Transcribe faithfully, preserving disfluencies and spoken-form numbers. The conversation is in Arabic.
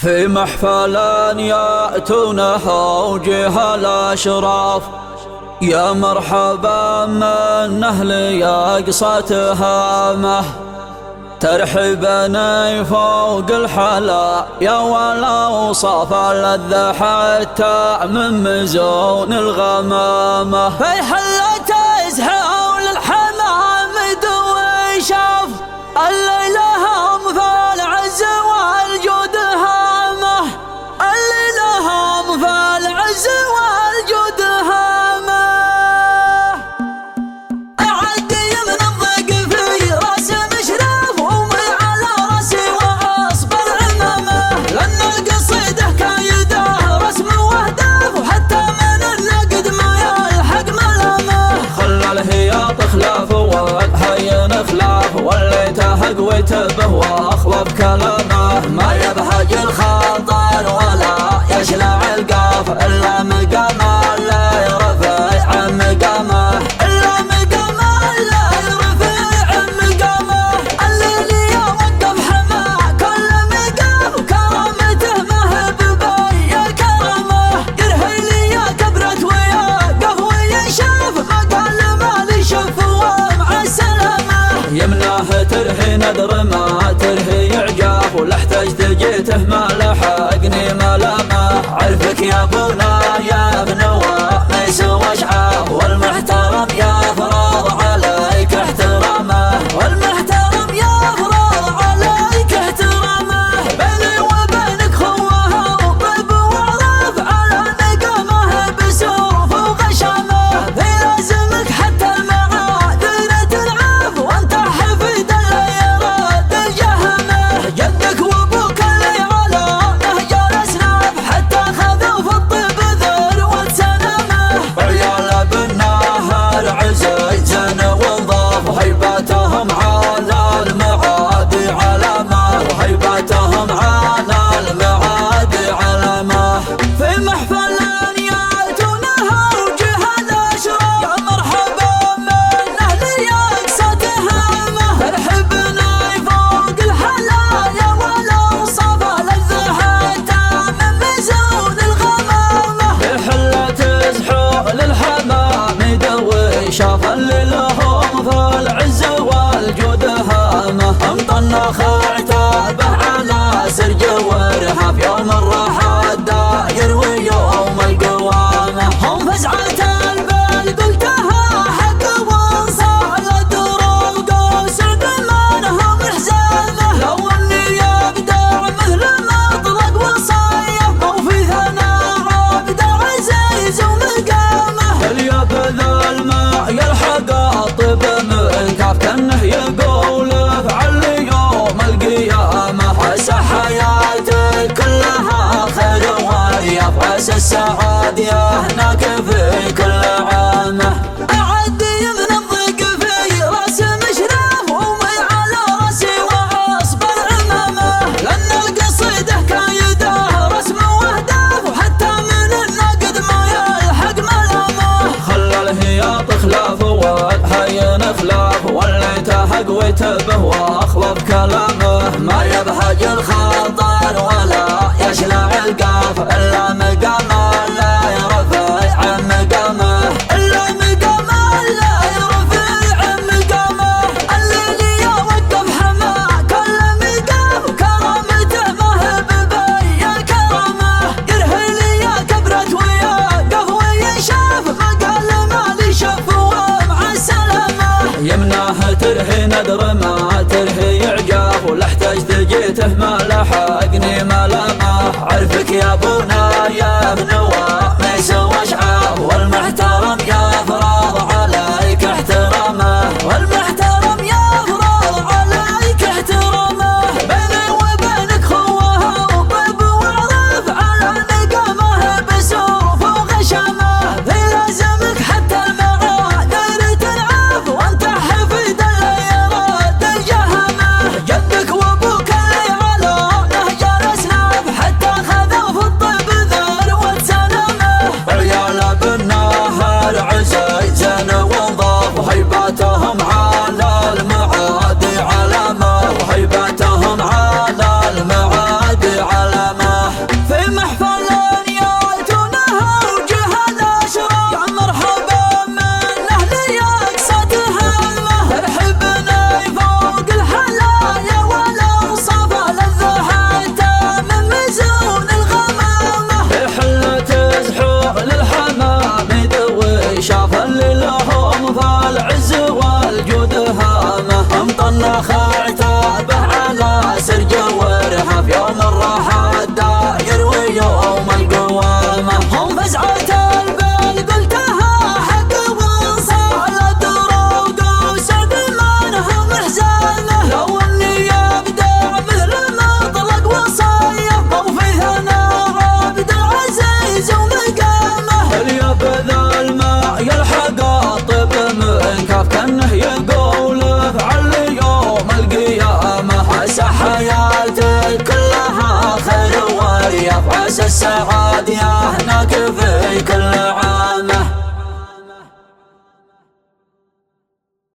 في محفل يأتونه وجه الأشراف، يا مرحبا من أهل يقصى تهامه، ترحبني فوق الحلا يا والأوصاف اللذة حتى من مزون الغمامة. في حلة زهول الحمام دوي شاف اللي لهم في العز والجود هامه، اللي لهم في العز والجود هامه. أعدي من الضيق في راس مشرف ومي على راسي وأصبر عمامه، لأن القصيدة كايده رسم وهدف وحتى من النقد ما يلحق ملامه. خلى الهياط خلاف والهين خلاف، واللي تهق ويتبه واخلف كلامه، ما يبهج الخاطر ولا يشلع القاف الا مقامه لا يرفع عن مقامه، الا مقامه لا يرفع عن مقامه. الليل يوقف حما كل مقام وكرامته ما هي ببي كرامه، يرهي لي كبرت ويقف وينشاف مقال ما لي شف ومع السلامه. يمناه ترهي ندر ما ترهي عجاف، ولا احتجت جيته ما لحقني ملامه. عرفك يا ابونا يا ابن وميس واشعاف، والمحترم يفرض عليك احترامه، والمحترم يفرض عليك احترامه. بيني وبينك خوه وطيب وعرف على نقامه بسوف وغشامه، في لازمك حتى المعاذير تنعاف وانت حفيد اللي يراد الجهمه. جدك وابوك اللي على نهج الاسناف حتى خذوا في الطيب ذروه سنامه، وعيال بالنهر عزيز زين وانضاف، وهيبتهم على المعادي علامه، وهيبتهم على المعادي علامه. في محفل ياتونها وجه الاشراف، يا مرحبا من اهل يقصى تهامه، ترحبني فوق الحلايا والاوصاف لذة حتى من مزون الغمامه. في حلة زحول الحمام يدوي شاف اللي لهم في العز والجود هامه، مطنخ عتابه على سرج ورهاف، يوم الراحة الداير ويوم القوامه. هم فزعة البال قلتها حق وانصال دروب قوس عدمانهم حزامه، لو اني يبدع مثل مطلق وصيف او في ثناء عبد العزيز ومقامه. اليبذ الماء يلحق الطب من كاف كانه يقول افعل يوم القيامه، عسى حياتك كلها خير وياف، عسى السعادة هناك في كل عامه. أعدي من الضيق في راس مشرف ومي على راسي وأصبر عمامه، لأن القصيدة كايده رسم وهدف وحتى من النقد ما يلحق ملامه. خلى الهياط خلاف والهين خلاف، واللي تهق ويتبه واخلف كلامه، ما يبهج الخاطر ولا يشلع القاف الا مقامه لا يرفع عن مقامه، الا مقامه لا يرفع عن مقامه. الليل يوقف حما كل مقام وكرامته ما هي ببي كرامه، يرهي لي كبرت ويقف وينشاف مقال ما لي شف ومع السلامه. يمناه ترهي ندر ما ترهي عجاف، ولا احتجت جيته ما لحقني ملامه. عرفك يا ابونا يا ابن وميس واشعاف، والمحترم يفرض عليك احترامه، والمحترم يفرض عليك احترامه. بيني وبينك خوه وطيب وعرف على نقامه بسوف وغشامه، في لازمك حتى المعاذير تنعاف وانت حفيد اللي يراد الجهمه. جدك وابوك اللي على نهج الاسناف حتى خذوا في الطيب السعاد يا هناك في كل عام.